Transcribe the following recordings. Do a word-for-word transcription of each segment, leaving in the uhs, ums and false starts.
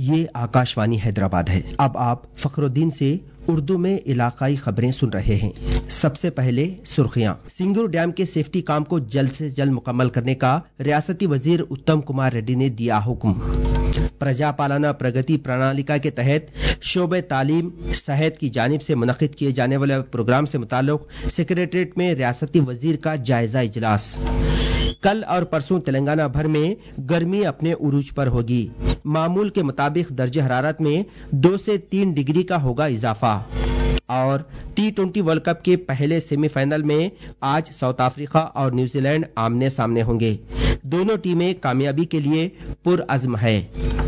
یہ آکاشوانی حیدرآباد ہے۔ اب آپ فخرالدین سے اردو میں علاقائی خبریں سن رہے ہیں۔ سب سے پہلے سرخیاں۔ سنگور ڈیم کے سیفٹی کام کو جلد سے جلد مکمل کرنے کا ریاستی وزیر اتم کمار ریڈی نے دیا حکم۔ پرجا پالنا پرگتی پرنالیکا کے تحت شعبہ تعلیم صحت کی جانب سے منعقد کیے جانے والے پروگرام سے متعلق سیکریٹریٹ میں ریاستی وزیر کا جائزہ اجلاس۔ کل اور پرسوں تلنگانہ بھر میں گرمی اپنے عروج پر ہوگی۔ معمول کے مطابق درجہ حرارت میں دو سے تین ڈگری کا ہوگا اضافہ۔ اور ٹی ٹوئنٹی ورلڈ کپ کے پہلے سیمی فائنل میں آج ساؤتھ افریقہ اور نیوزی لینڈ آمنے سامنے ہوں گے۔ دونوں ٹیمیں کامیابی کے لیے پرعزم ہے۔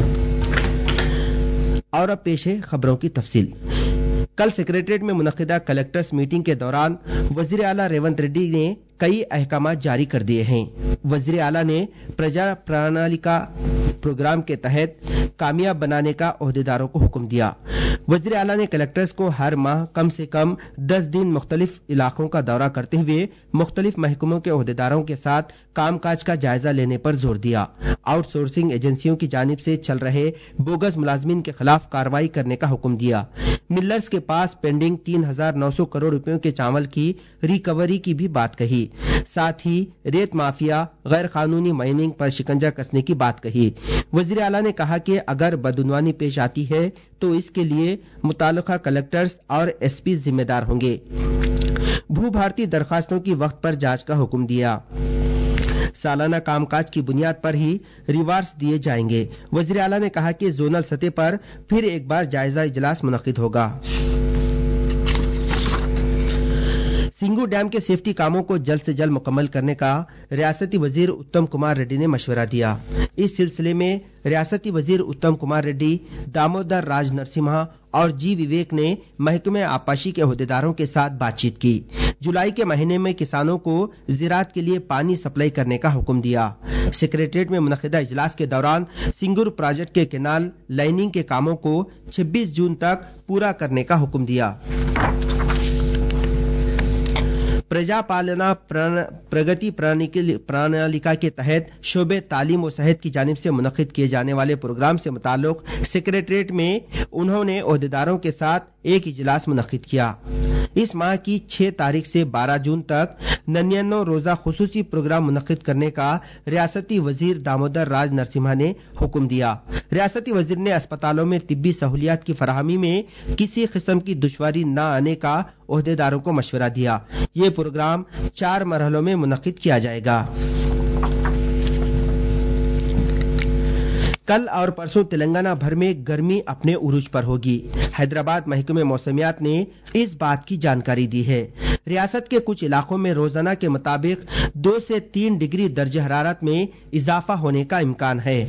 اور اب پیش ہے خبروں کی تفصیل۔ کل سیکریٹریٹ میں منعقدہ کلیکٹرز میٹنگ کے دوران وزیر اعلیٰ ریونت ریڈی نے کئی احکامات جاری کر دیے ہیں۔ وزیر اعلیٰ نے پرجا پرنالیکا پروگرام کے تحت کامیاب بنانے کا عہدیداروں کو حکم دیا۔ وزیر اعلیٰ نے کلیکٹرز کو ہر ماہ کم سے کم دس دن مختلف علاقوں کا دورہ کرتے ہوئے مختلف محکموں کے عہدیداروں کے ساتھ کام کاج کا جائزہ لینے پر زور دیا۔ آؤٹ سورسنگ ایجنسیوں کی جانب سے چل رہے بوگس ملازمین کے خلاف کارروائی کرنے کا حکم دیا۔ ملرز کے پاس پینڈنگ تین ہزار نو سو کروڑ روپیوں کے چاول کی ریکوری کی بھی بات کہی۔ ساتھ ہی ریت مافیا غیر قانونی مائننگ پر شکنجہ کسنے کی بات کہی۔ وزیر اعلیٰ نے کہا کہ اگر بدعنوانی پیش آتی ہے تو اس کے لیے متعلقہ کلیکٹرز اور ایس پی ذمہ دار ہوں گے۔ بھو بھارتی درخواستوں کی وقت پر جانچ کا حکم دیا۔ سالانہ کام کاج کی بنیاد پر ہی ریوارڈز دیے جائیں گے۔ وزیر اعلیٰ نے کہا کہ زونل سطح پر پھر ایک بار جائزہ اجلاس منعقد ہوگا۔ سنگور ڈیم کے سیفٹی کاموں کو جلد سے جلد مکمل کرنے کا ریاستی وزیر اتم کمار ریڈی نے مشورہ دیا۔ اس سلسلے میں ریاستی وزیر اتم کمار ریڈی، دامودر راج نرسمہا اور جی وویک نے محکمہ آبپاشی کے عہدیداروں کے ساتھ بات چیت کی۔ جولائی کے مہینے میں کسانوں کو زراعت کے لیے پانی سپلائی کرنے کا حکم دیا۔ سیکریٹریٹ میں منعقدہ اجلاس کے دوران سنگور پروجیکٹ کے کینال لائننگ کے کاموں کو چھبیس جون تک پورا کرنے کا حکم دیا۔ پرجا پالنا پرگتی پرنالیکا کے تحت شعبہ تعلیم و صحت کی جانب سے منعقد کیے جانے والے پروگرام سے متعلق سیکریٹریٹ میں انہوں نے عہدیداروں کے ساتھ ایک اجلاس منعقد کیا۔ اس ماہ کی چھ تاریخ سے بارہ جون تک ننانوے روزہ خصوصی پروگرام منعقد کرنے کا ریاستی وزیر دامودر راج نرسمہا نے حکم دیا۔ ریاستی وزیر نے اسپتالوں میں طبی سہولیات کی فراہمی میں کسی قسم کی دشواری نہ آنے کا عہدیداروں کو مشورہ دیا۔ یہ پروگرام چار مرحلوں میں منعقد کیا جائے گا۔ کل اور پرسوں تلنگانہ بھر میں گرمی اپنے عروج پر ہوگی۔ حیدرآباد محکمہ موسمیات نے اس بات کی جانکاری دی ہے۔ ریاست کے کچھ علاقوں میں روزانہ کے مطابق دو سے تین ڈگری درجہ حرارت میں اضافہ ہونے کا امکان ہے۔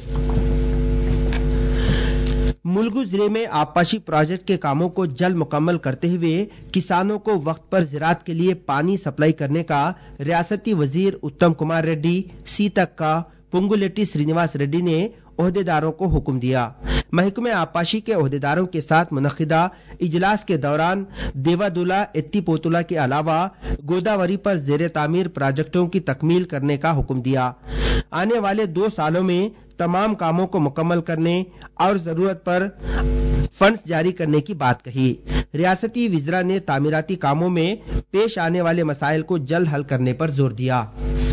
ملگو ضلع میں آبپاشی پروجیکٹ کے کاموں کو جلد مکمل کرتے ہوئے کسانوں کو وقت پر زراعت کے لیے پانی سپلائی کرنے کا ریاستی وزیر اتم کمار ریڈی، سیتک کا پنگولیٹی سرینیواس ریڈی نے عہدیداروں کو حکم دیا۔ محکمہ آبپاشی کے عہدیداروں کے ساتھ منعقدہ اجلاس کے دوران دیوادولا ایتی پوتولا کے علاوہ گوداوری پر زیر تعمیر پروجیکٹوں کی تکمیل کرنے کا حکم دیا۔ آنے والے دو سالوں میں تمام کاموں کو مکمل کرنے اور ضرورت پر فنڈز جاری کرنے کی بات کہی۔ ریاستی وزراء نے تعمیراتی کاموں میں پیش آنے والے مسائل کو جلد حل کرنے پر زور دیا۔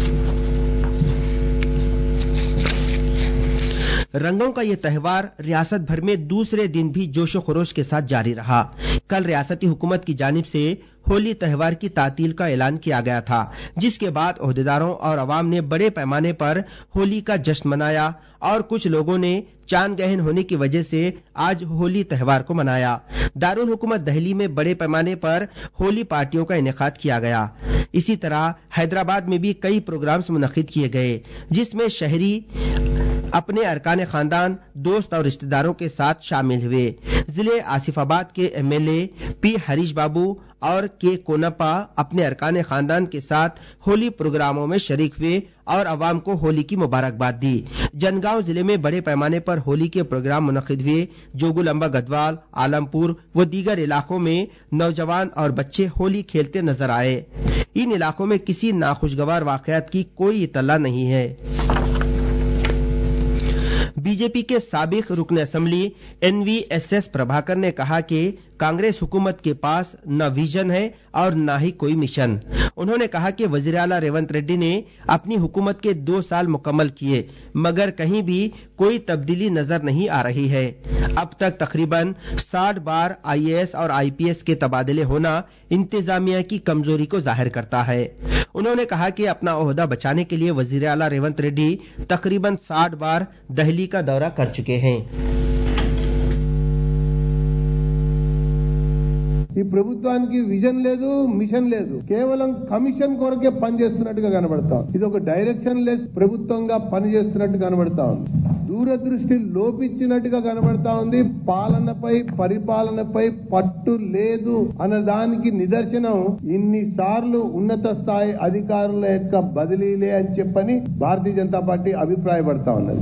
رنگوں کا یہ تہوار ریاست بھر میں دوسرے دن بھی جوش و خروش کے ساتھ جاری رہا۔ کل ریاستی حکومت کی جانب سے ہولی تہوار کی تعطیل کا اعلان کیا گیا تھا، جس کے بعد عہدیداروں اور عوام نے بڑے پیمانے پر ہولی کا جشن منایا اور کچھ لوگوں نے چاند گہن ہونے کی وجہ سے آج ہولی تہوار کو منایا۔ دارالحکومت دہلی میں بڑے پیمانے پر ہولی پارٹیوں کا انعقاد کیا گیا۔ اسی طرح حیدرآباد میں بھی کئی پروگرامز منعقد کیے گئے، جس میں شہری اپنے ارکان خاندان، دوست اور رشتہ داروں کے ساتھ شامل ہوئے۔ ضلع آصف آباد کے M L A P Harish Babu اور کے کونپا اپنے ارکان خاندان کے ساتھ ہولی پروگراموں میں شریک ہوئے اور عوام کو ہولی کی مبارکباد دی۔ جنگاؤں ضلع میں بڑے پیمانے پر ہولی کے پروگرام منعقد ہوئے۔ جوگولمبا گدوال، عالمپور و دیگر علاقوں میں نوجوان اور بچے ہولی کھیلتے نظر آئے۔ ان علاقوں میں کسی ناخوشگوار واقعات کی کوئی اطلاع نہیں ہے۔ बीजेपी के साबिक रुकन assembly N V S S Prabhakar ने कहा कि कांग्रेस हुकूमत के पास न विजन है और न ही कोई मिशन। उन्होंने कहा कि वजीर आला रेवंत रेड्डी ने अपनी हुकूमत के दो साल मुकम्मल किए मगर कहीं भी कोई तब्दीली नजर नहीं आ रही है। अब तक तकरीबन साठ बार आई ए एस और आई पी एस के तबादले होना इंतजामिया की कमजोरी को जाहिर करता है। उन्होंने कहा कि अपना ओहदा बचाने के लिए वजीर आला रेवंत रेड्डी तकरीबन साठ बार दिल्ली का दौरा कर चुके हैं। ఈ ప్రభుత్వానికి విజన్ లేదు, మిషన్ లేదు, కేవలం కమిషన్ కొరకే పనిచేస్తున్నట్టుగా కనబడతాం. ఇది ఒక డైరెక్షన్ లెస్ ప్రభుత్వంగా పనిచేస్తున్నట్టు కనబడతా ఉంది. దూరదృష్టి లోపించినట్టుగా కనబడతా ఉంది. పాలనపై పరిపాలనపై పట్టు లేదు అన్నదానికి నిదర్శనం ఇన్నిసార్లు ఉన్నత స్థాయి అధికారుల యొక్క బదిలీలే అని చెప్పని భారతీయ జనతా పార్టీ అభిప్రాయపడతా ఉన్నది।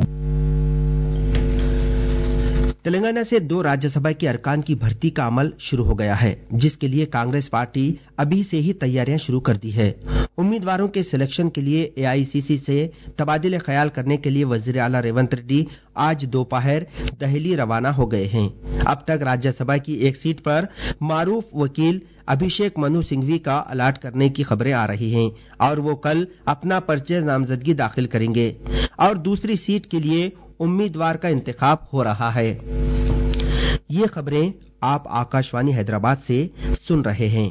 तेलंगाना से दो राज्यसभा के अरकान की भर्ती का अमल शुरू हो गया है, जिसके लिए कांग्रेस पार्टी अभी से ही तैयारियां शुरू कर दी है। उम्मीदवारों के सिलेक्शन के लिए ए आई सी सी से तबादले ख्याल करने के लिए वजीर आला रेवंत रेड्डी आज दोपहर दिल्ली रवाना हो गए हैं। अब तक राज्यसभा की एक सीट पर मारूफ वकील अभिषेक मनु सिंघवी का अलाट करने की खबरें आ रही हैं और वो कल अपना पर्चे नामजदगी दाखिल करेंगे और दूसरी सीट के लिए उम्मीदवार का इंतखाब हो रहा है। ये खबरें आप आकाशवाणी हैदराबाद से सुन रहे हैं।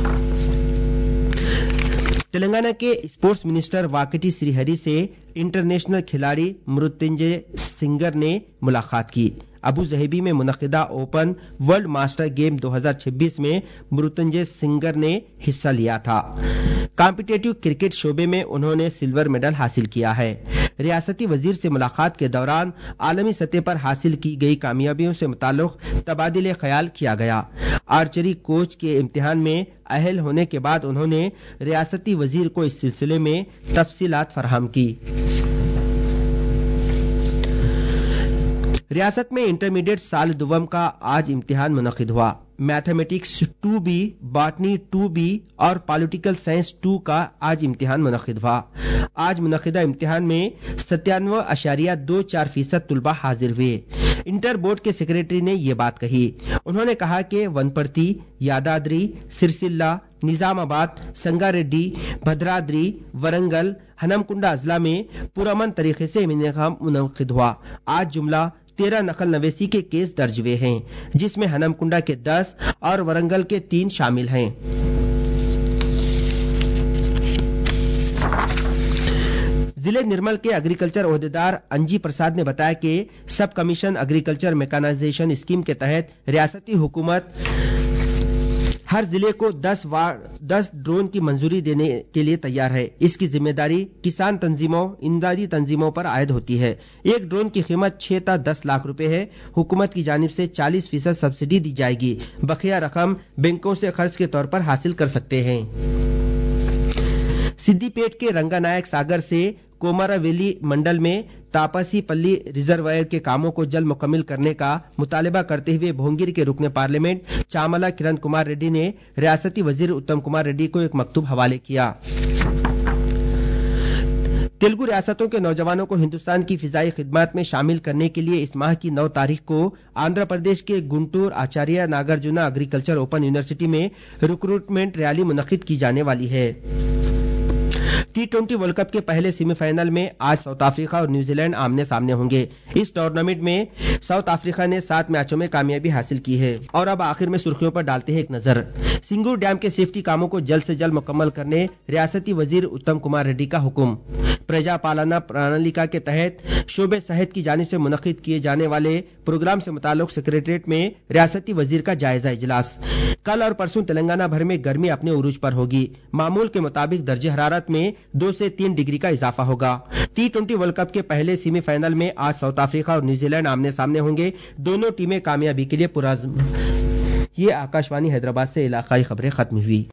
तेलंगाना के स्पोर्ट्स मिनिस्टर वाकिटी श्रीहरि से इंटरनेशनल खिलाड़ी मृत्युंजय सिंगर ने मुलाकात की। अबू जहेबी में मुनक्किदा ओपन वर्ल्ड मास्टर गेम दो हज़ार छब्बीस में मृत्युंजय सिंगर ने हिस्सा लिया था। कॉम्पिटिटिव क्रिकेट शोबे में उन्होंने सिल्वर मेडल हासिल किया है। रियासती वजीर से मुलाकात के दौरान आलमी सतह पर हासिल की गई कामयाबियों से मुताल्लिक तबादले ख्याल किया गया। आर्चरी कोच के इम्तिहान में अहल होने के बाद उन्होंने रियासती वजीर को इस सिलसिले में तफसीलात फराहम की। रियासत में इंटरमीडिएट साल दुवम का आज इम्तिहान मुनक्किद हुआ। Mathematics two B, botany two B और पॉलिटिकल साइंस टू का आज इम्तिहान मुनक्किद हुआ। आज मुनक्किदा इम्तिहान में सत्तानवे अशारिया दो चार फीसद तुलबा हाजिर हुए। इंटर बोर्ड के सेक्रेटरी ने ये बात कही। उन्होंने कहा कि वनपर्ती, यादाद्री, सिरसिल्ला, निजामाबाद, संगारेड्डी, भद्राद्री, वरंगल, हनमकुंडा अजला में पुरअमन तरीके से इम्तिहान मुनक्किद हुआ। आज जुमला तेरह नकल नवेसी के केस दर्ज हुए हैं, जिसमें हनमकुंडा के दस और वरंगल के तीन शामिल हैं। जिले निर्मल के एग्रीकल्चर ओहदेदार अंजी प्रसाद ने बताया कि सब कमीशन एग्रीकल्चर मैकेनाइजेशन स्कीम के तहत रियासती हुकूमत हर जिले को दस वार दस ड्रोन की मंजूरी देने के लिए तैयार है। इसकी जिम्मेदारी किसान तंजीमों, इमदादी तंजीमों पर आयद होती है। एक ड्रोन की कीमत छह था दस लाख रुपए है। हुकूमत की जानिब से चालीस फीसद सब्सिडी दी जाएगी। बकिया रकम बैंकों से खर्च के तौर पर हासिल कर सकते हैं। सिद्दीपेट के रंगानायक सागर से कोमारावेली मंडल में तापसी पल्ली रिजर्वायर के कामों को जल्द मुकम्मल करने का मुतालबा करते हुए भोंगिर के रुकने पार्लियामेंट चामला किरण कुमार रेड्डी ने रियासती वजीर उत्तम कुमार रेड्डी को एक मकतूब हवाले किया। तेलुगु रियासतों के नौजवानों को हिंदुस्तान की फिजाई खिदमत में शामिल करने के लिए इस माह की नौ तारीख को आंध्र प्रदेश के Guntur Acharya Nagarjuna agriculture open university में रिक्रूटमेंट रैली मुनक्किद की जाने वाली है। टी ट्वेंटी वर्ल्ड कप के पहले सेमीफाइनल में आज साउथ अफ्रीका और न्यूजीलैंड आमने सामने होंगे। इस टूर्नामेंट में साउथ अफ्रीका ने सात मैचों में कामयाबी हासिल की है। और अब आखिर में सुर्खियों पर डालते हैं एक नजर। सिंगूर डैम के सेफ्टी कामों को जल्द से जल्द मुकम्मल करने रियासती वजीर उत्तम कुमार रेड्डी का हुक्म। प्रजा पालना प्रणालिका के तहत शोबे सेहत की जानिब से मुनक्किद किए जाने वाले प्रोग्राम से मुताल्लिक सेक्रेटरीट में रियासती वजीर का जायजा इजलास। कल और परसों तेलंगाना भर में गर्मी अपने उरूज पर होगी। मामूल के मुताबिक दर्जे हरारत में दो से तीन डिग्री का इजाफा होगा। टी ट्वेंटी वर्ल्ड कप के पहले सेमीफाइनल में आज साउथ अफ्रीका और न्यूजीलैंड आमने सामने होंगे। दोनों टीमें कामयाबी के लिए पुरअज़्म। ये आकाशवाणी हैदराबाद से इलाकाई खबरें खत्म हुई।